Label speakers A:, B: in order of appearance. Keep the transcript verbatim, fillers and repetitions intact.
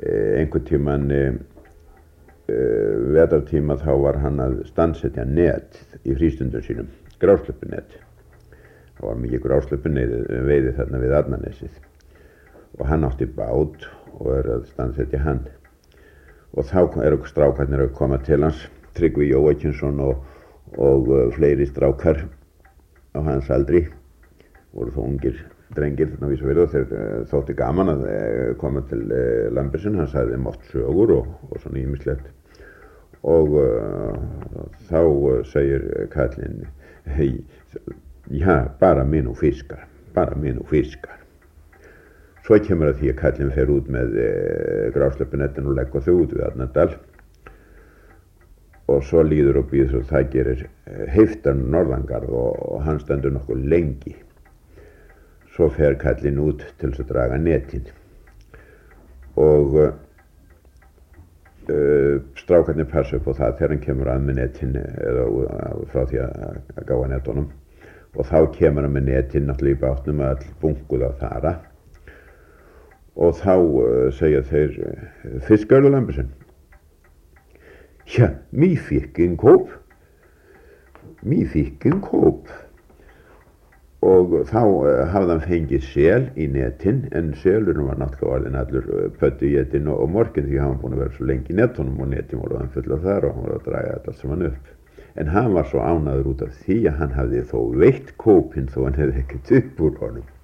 A: einhvern tíman vetrartíma þá var hann að standsetja net í frístundum sínum, grásleppunet. Það var mikið grásleppuveiði þarna við Arnarnesið og hann átti bát og er að standsetja hann. Og þá eru strákarnir að koma til hans, Tryggvi Jóakinsson og, og fleiri strákar á hans aldri, voru þó ungir drengir þarna vísa við og þeir þótti gaman að koma til Lambertsen, hann sagði þeim oft sögur og, og svona ýmislegt. Og uh, þá segir kallinn, hei, já, bara minn og fiskar, bara minn og fiskar. Svo kemur að því að kallinn fer út með uh, grásleppunettin og leggur þau út við Arnardal. Og svo líður og býður og það gerir uh, heiftan norðangarð og, og hann stendur nokkuð lengi. Svo fer kallinn út til þess að draga netin. Og uh, uh, strákarnir passa upp á það þegar hann kemur að með netin eða uh, frá því að, að gáa netunum. Og þá kemur hann með netin náttúrulega í bátnum að all bunkuð að fara. Og þá uh, segja þeir, uh, fiskar og Lambertsen. Ja, mi fick en kåp. Mi fick en kåp. Og þá uh, hafði hann fengið sel í netin, en selurinn var náttúrulega orðinn allur uh, pöttu í etin og, og morgun því hann var búin að vera svo lengi í netunum og netin voru hann fulla þar og hann var að draga þetta allt saman upp. En hann var svo ánægður út af því að hann hafði þó veitt kópinn þó hann hefði ekkert upp úr honum.